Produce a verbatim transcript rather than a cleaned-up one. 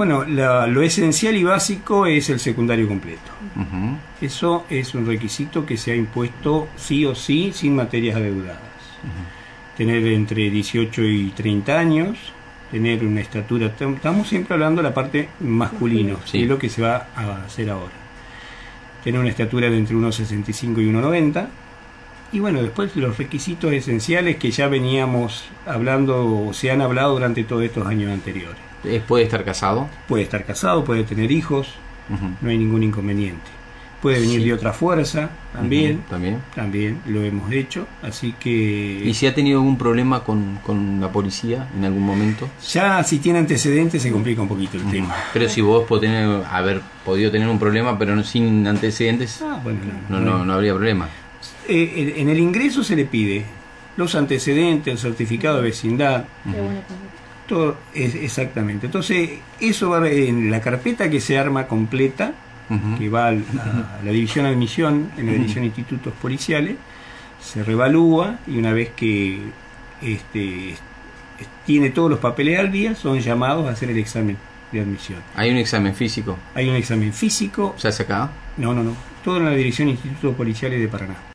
Bueno, la, lo esencial y básico es el secundario completo. Uh-huh. Eso es un requisito que se ha impuesto sí o sí, sin materias adeudadas. Uh-huh. Tener entre dieciocho y treinta años, tener una estatura, estamos siempre hablando de la parte masculina, sí. que es lo que se va a hacer ahora. Tener una estatura de entre uno sesenta y cinco y uno noventa. Y bueno, después los requisitos esenciales que ya veníamos hablando o se han hablado durante todos estos años anteriores. ¿Puede estar casado? Puede estar casado, puede tener hijos, uh-huh. no hay ningún inconveniente. Puede venir sí. de otra fuerza, también, uh-huh. también, también lo hemos hecho, así que... ¿Y si ha tenido algún problema con, con la policía en algún momento? Ya si tiene antecedentes se complica un poquito el uh-huh. tema. Pero si vos podés tener, haber podido tener un problema pero no, sin antecedentes, ah, bueno, no, no, no, no habría problema. Eh, en el ingreso se le pide los antecedentes, el certificado de vecindad, uh-huh. todo es, exactamente. Entonces eso va en la carpeta que se arma completa, uh-huh. que va a, a la división de admisión, en la división de institutos policiales, se revalúa y una vez que este, tiene todos los papeles al día, son llamados a hacer el examen de admisión. ¿Hay un examen físico? Hay un examen físico. ¿Se hace acá? No, no, no. Todo en la dirección de institutos policiales de Paraná.